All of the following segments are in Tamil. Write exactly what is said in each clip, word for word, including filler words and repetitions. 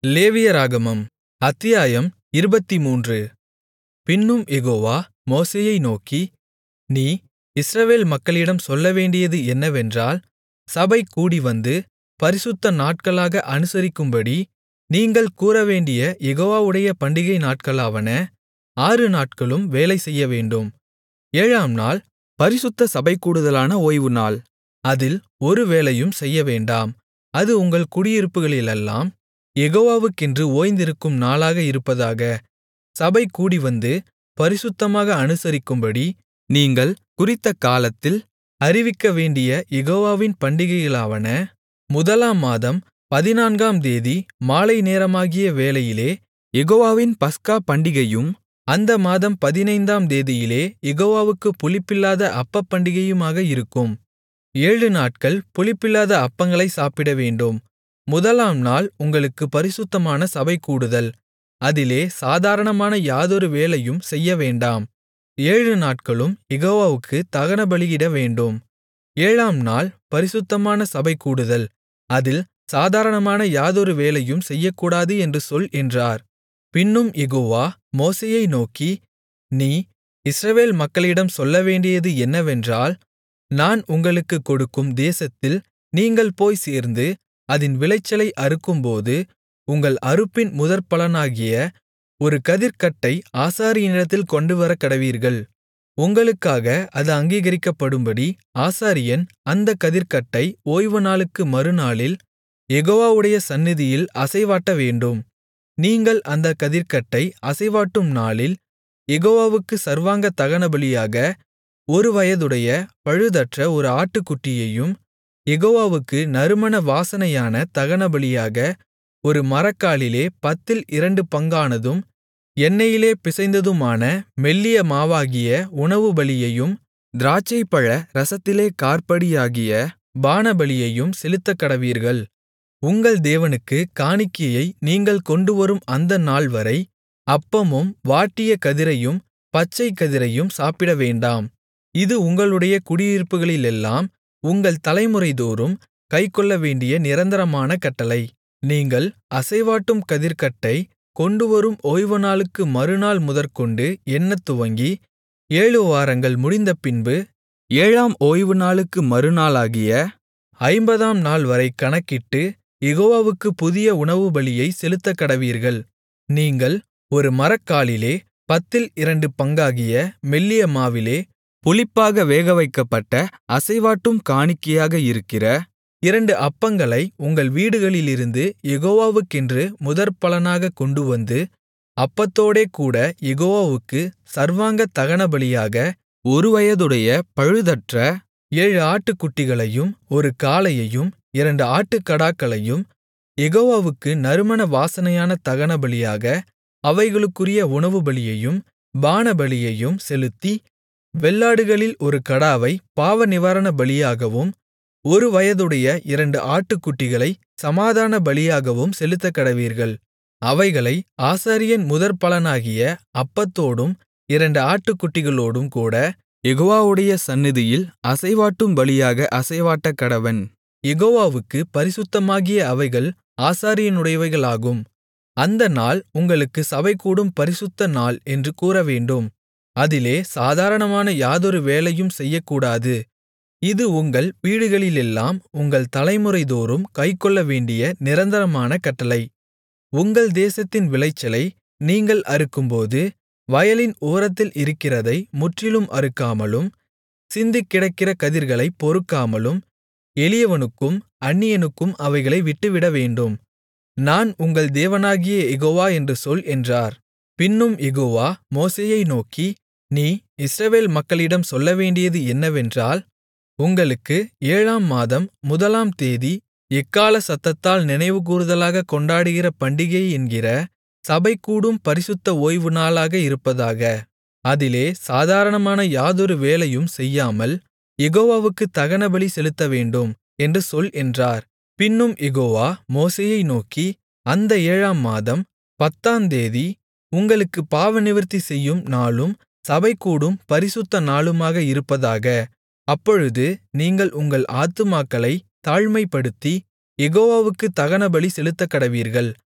லேவியராகமம் அத்தியாயம் இருபத்துமூன்று. பின்னும் யெகோவா மோசேயை நோக்கி, நீ இஸ்ரவேல் மக்களிடம் சொல்லவேண்டியது என்னவென்றால், சபை கூடிவந்து பரிசுத்த நாட்களாக அனுசரிக்கும்படி நீங்கள் கூறவேண்டிய யெகோவாவுடைய பண்டிகை நாட்களாவன. ஆறு நாட்களும் வேலை செய்யவேண்டும். ஏழாம் நாள் பரிசுத்த சபைகூடுதலான ஓய்வுநாள். அதில் ஒரு வேலையும் செய்யவேண்டாம். அது உங்கள் குடியிருப்புகளிலெல்லாம் யெகோவாவுக்கென்று ஓய்ந்திருக்கும் நாளாக இருப்பதாக. சபை கூடிவந்து பரிசுத்தமாக அனுசரிக்கும்படி நீங்கள் குறித்த காலத்தில் அறிவிக்கவேண்டிய யெகோவாவின் பண்டிகைகளாவன. முதலாம் மாதம் பதினான்காம் தேதி மாலை நேரமாகிய வேளையிலே யெகோவாவின் பஸ்கா பண்டிகையும், அந்த மாதம் பதினைந்தாம் தேதியிலே யெகோவாவுக்குப் புளிப்பில்லாத அப்பப் பண்டிகையுமாக இருக்கும். ஏழு நாட்கள் புளிப்பில்லாத அப்பங்களைச் சாப்பிடவேண்டும். முதலாம் நாள் உங்களுக்குப் பரிசுத்தமான சபைகூடுதல். அதிலே சாதாரணமான யாதொரு வேலையும் செய்யவேண்டாம். ஏழு நாட்களும் யெகோவாவுக்குத் தகனபலியிடவேண்டும். ஏழாம் நாள் பரிசுத்தமான சபைகூடுதல். அதில் சாதாரணமான யாதொரு வேலையும் செய்யக்கூடாது என்று சொல் என்றார். பின்னும் யெகோவா மோசேயை நோக்கி, நீ இஸ்ரவேல் மக்களிடம் சொல்லவேண்டியது என்னவென்றால், நான் உங்களுக்குக் கொடுக்கும் தேசத்தில் நீங்கள் போய்ச் சேர்ந்து அதின் விளைச்சலை அறுக்கும்போது, உங்கள் அறுப்பின் முதற்பலனாகிய ஒரு கதிர்க்கட்டை ஆசாரியனிடத்தில் கொண்டுவரக்கடவீர்கள். உங்களுக்காக அது அங்கீகரிக்கப்படும்படி ஆசாரியன் அந்தக் கதிர்க்கட்டை ஓய்வுநாளுக்கு மறுநாளில் யெகோவாவுடைய சந்நிதியில் அசைவாட்டவேண்டும். நீங்கள் அந்தக் கதிர்க்கட்டை அசைவாட்டும் நாளில் யெகோவாவுக்குச் சர்வாங்க தகனபலியாக ஒரு வயதுடைய பழுதற்ற ஒரு ஆட்டுக்குட்டியையும், யெகோவாவுக்கு நறுமண வாசனையான தகனபலியாக ஒரு மரக்காலிலே பத்தில் இரண்டு பங்கானதும் எண்ணெயிலே பிசைந்ததுமான மெல்லிய மாவாகிய உணவுபலியையும், திராட்சைப்பழ ரசத்திலே காற்படியாகிய பானபலியையும் செலுத்தக்கடவீர்கள். உங்கள் தேவனுக்குக் காணிக்கையை நீங்கள் கொண்டுவரும் அந்த நாள்வரை அப்பமும் வாட்டிய கதிரையும் பச்சைக் கதிரையும் சாப்பிடவேண்டாம். இது உங்களுடைய குடியிருப்புகளிலெல்லாம் உங்கள் தலைமுறைதோறும் கைக்கொள்ளவேண்டிய நிரந்தரமான கட்டளை. நீங்கள் அசைவாட்டும் கதிர்க்கட்டை கொண்டுவரும் ஓய்வுநாளுக்கு மறுநாள் முதற்கொண்டு எண்ணத்துவங்கி ஏழு வாரங்கள் முடிந்தபின்பு ஏழாம் ஓய்வுநாளுக்கு மறுநாளாகிய ஐம்பதாம் நாள்வரை கணக்கிட்டு யெகோவாவுக்குப் புதிய உணவுபலியைச் செலுத்தக்கடவீர்கள். நீங்கள் ஒரு மரக்காலிலே பத்தில் இரண்டு பங்காகிய மெல்லிய மாவிலே புளிப்பாக வேகவைக்கப்பட்ட அசைவாட்டும் காணிக்கையாக இருக்கிற இரண்டு அப்பங்களை உங்கள் வீடுகளிலிருந்து யெகோவாவுக்கென்று முதற்பலனாகக் கொண்டுவந்து, அப்பத்தோடே கூட யெகோவாவுக்குச் சர்வாங்க தகனபலியாக ஒரு வயதுடைய பழுதற்ற ஏழு ஆட்டுக்குட்டிகளையும் ஒரு காளையையும் இரண்டு ஆட்டுக்கடாக்களையும் யெகோவாவுக்கு நறுமண வாசனையான தகனபலியாக அவைகளுக்குரிய உணவுபலியையும் பானபலியையும் செலுத்தி, வெள்ளாடுகளில் ஒரு கடாவைப் பாவநிவாரண பலியாகவும் ஒரு வயதுடைய இரண்டு ஆட்டுக்குட்டிகளைச் சமாதான பலியாகவும் செலுத்தக்கடவீர்கள். அவைகளை ஆசாரியன் முதற்பலனாகிய அப்பத்தோடும் இரண்டு ஆட்டுக்குட்டிகளோடும் கூட யெகோவாவுடைய சந்நிதியில் அசைவாட்டும் பலியாக அசைவாட்டக்கடவன். யெகோவாவுக்குப் பரிசுத்தமாகிய அவைகள் ஆசாரியனுடையவைகளாகும். அந்த நாள் உங்களுக்குச் சபைகூடும் பரிசுத்த நாள் என்று கூறவேண்டும். அதிலே சாதாரணமான யாதொரு வேலையும் செய்யக்கூடாது. இது உங்கள் வீடுகளிலெல்லாம் உங்கள் தலைமுறைதோறும் கைக்கொள்ளவேண்டிய நிரந்தரமான கட்டளை. உங்கள் தேசத்தின் விளைச்சலை நீங்கள் அறுக்கும்போது, வயலின் ஓரத்தில் இருக்கிறதை முற்றிலும் அறுக்காமலும், சிந்திக்கிடக்கிற கதிர்களைப் பொறுக்காமலும், எளியவனுக்கும் அந்நியனுக்கும் அவைகளை விட்டுவிடவேண்டும். நான் உங்கள் தேவனாகிய யெகோவா என்று சொல் என்றார். பின்னும் யெகோவா மோசேயை நோக்கி, நீ இஸ்ரவேல் மக்களிடம் சொல்லவேண்டியது என்னவென்றால், உங்களுக்கு ஏழாம் மாதம் முதலாம் தேதி எக்காள சத்தத்தால் நினைவுகூருதலாகக் கொண்டாடுகிற பண்டிகை என்கிற சபைகூடும் பரிசுத்த ஓய்வு நாளாக இருப்பதாக. அதிலே சாதாரணமான யாதொரு வேலையும் செய்யாமல் யெகோவாவுக்குத் தகனபலி செலுத்தவேண்டும் என்று சொல் என்றார். பின்னும் யெகோவா மோசேயை நோக்கி, அந்த ஏழாம் மாதம் பத்தாம் தேதி உங்களுக்குப் பாவநிவிர்த்தி செய்யும் நாளும் சபைகூடும் பரிசுத்த நாளுமாக இருப்பதாக. அப்பொழுது நீங்கள் உங்கள் ஆத்துமாக்களைத் தாழ்மைப்படுத்தி யெகோவாவுக்குத் தகனபலி செலுத்தக்கடவீர்கள்.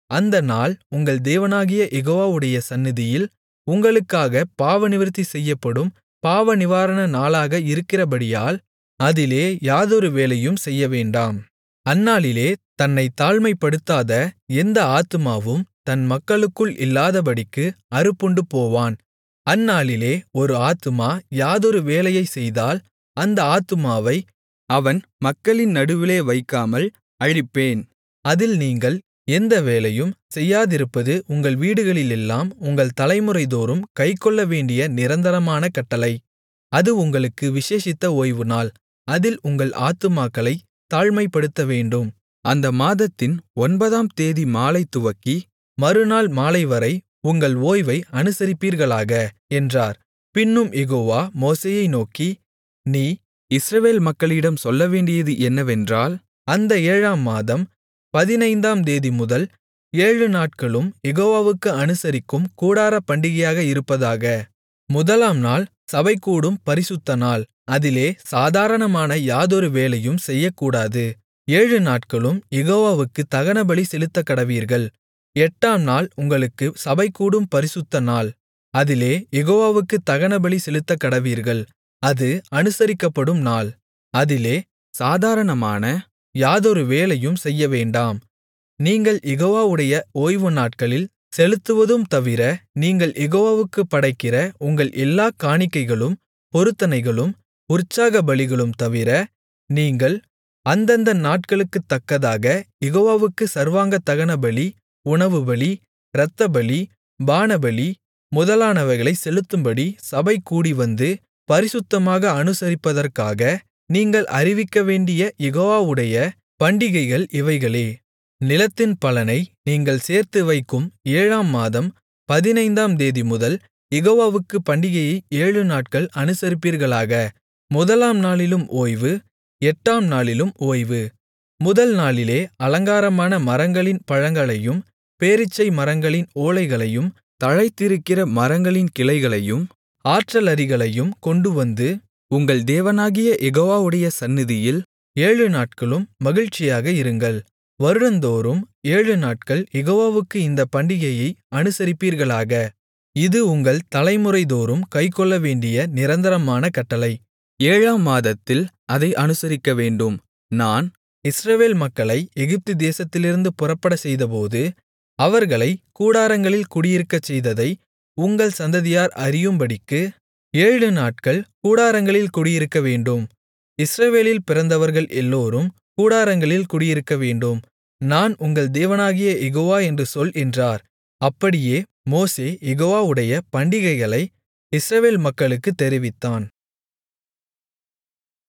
அந்த நாள் உங்கள் தேவனாகிய யெகோவாவுடைய சந்நிதியில் உங்களுக்காகப் பாவநிவிர்த்தி செய்யப்படும் பாவநிவாரண நாளாக இருக்கிறபடியால் அதிலே யாதொரு வேலையும் செய்யவேண்டாம். அந்நாளிலே தன்னைத் தாழ்மைப்படுத்தாத எந்த ஆத்துமாவும் தன் மக்களுக்குள் இல்லாதபடிக்கு அறுப்புண்டு போவான். அந்நாளிலே ஒரு ஆத்துமா யாதொரு வேலையைச் செய்தால் அந்த ஆத்துமாவை அவன் மக்களின் நடுவிலே வைக்காமல் அழிப்பேன். அதில் நீங்கள் எந்த வேலையும் செய்யாதிருப்பது உங்கள் வீடுகளிலெல்லாம் உங்கள் தலைமுறைதோறும் கைக்கொள்ளவேண்டிய நிரந்தரமான கட்டளை. அது உங்களுக்கு விசேஷித்த ஓய்வுநாள். அதில் உங்கள் ஆத்துமாக்களைத் தாழ்மைப்படுத்தவேண்டும். அந்த மாதத்தின் ஒன்பதாம் தேதி மாலை துவக்கி மறுநாள் மாலைவரை உங்கள் ஓய்வை அனுசரிப்பீர்களாக என்றார். பின்னும் யெகோவா மோசேயை நோக்கி, நீ இஸ்ரவேல் மக்களிடம் சொல்லவேண்டியது என்னவென்றால், அந்த ஏழாம் மாதம் பதினைந்தாம் தேதி முதல் ஏழு நாட்களும் யெகோவாவுக்கு அனுசரிக்கும் கூடாரப் பண்டிகையாக இருப்பதாக. முதலாம் நாள் சபைகூடும் பரிசுத்த நாள். அதிலே சாதாரணமான யாதொரு வேலையும் செய்யக்கூடாது. ஏழு நாட்களும் யெகோவாவுக்குத் தகனபலி செலுத்தக்கடவீர்கள். எட்டாம் நாள் உங்களுக்கு சபைகூடும் பரிசுத்த நாள். அதிலே யெகோவாவுக்குத் தகனபலி செலுத்தக்கடவீர்கள். அது அனுசரிக்கப்படும் நாள். அதிலே சாதாரணமான யாதொரு வேலையும் செய்யவேண்டாம். நீங்கள் யெகோவாவுடைய ஓய்வு நாட்களில் செலுத்துவதும் தவிர, நீங்கள் யெகோவாவுக்குப் படைக்கிற உங்கள் எல்லாக் காணிக்கைகளும் பொருத்தனைகளும் உற்சாக பலிகளும் தவிர, நீங்கள் அந்தந்த நாட்களுக்குத்தக்கதாக யெகோவாவுக்கு சர்வாங்க தகனபலி, உணவுபலி, இரத்தபலி, பானபலி முதலானவைகளைச் செலுத்தும்படி சபை கூடிவந்து பரிசுத்தமாக அனுசரிப்பதற்காக நீங்கள் அறிவிக்கவேண்டிய யெகோவாவுடைய பண்டிகைகள் இவைகளே. நிலத்தின் பலனை நீங்கள் சேர்த்து வைக்கும் ஏழாம் மாதம் பதினைந்தாம் தேதி முதல் யெகோவாவுக்குப் பண்டிகையை ஏழு நாட்கள் அனுசரிப்பீர்களாக. முதலாம் நாளிலும் ஓய்வு, எட்டாம் நாளிலும் ஓய்வு. முதல் நாளிலே அலங்காரமான மரங்களின் பழங்களையும் பேரீச்சை மரங்களின் ஓலைகளையும் தழைத்திருக்கிற மரங்களின் கிளைகளையும் ஆற்றலரிகளையும் கொண்டுவந்து உங்கள் தேவனாகிய யெகோவாவுடைய சந்நிதியில் ஏழு நாட்களும் மகிழ்ச்சியாக இருங்கள். வருடந்தோறும் ஏழு நாட்கள் யெகோவாவுக்கு இந்தப் பண்டிகையை அனுசரிப்பீர்களாக. இது உங்கள் தலைமுறைதோறும் கைக்கொள்ளவேண்டிய நிரந்தரமான கட்டளை. ஏழாம் மாதத்தில் அதை அனுசரிக்கவேண்டும். நான் இஸ்ரவேல் மக்களை எகிப்து தேசத்திலிருந்து புறப்படச் செய்தபோது அவர்களைக் கூடாரங்களில் குடியிருக்கச் செய்ததை உங்கள் சந்ததியார் அறியும்படிக்கு ஏழு நாட்கள் கூடாரங்களில் குடியிருக்கவேண்டும். இஸ்ரவேலில் பிறந்தவர்கள் எல்லோரும் கூடாரங்களில் குடியிருக்கவேண்டும். நான் உங்கள் தேவனாகிய யெகோவா என்று சொல் என்றார். அப்படியே மோசே யெகோவாவுடைய பண்டிகைகளை இஸ்ரவேல் மக்களுக்குத் தெரிவித்தான்.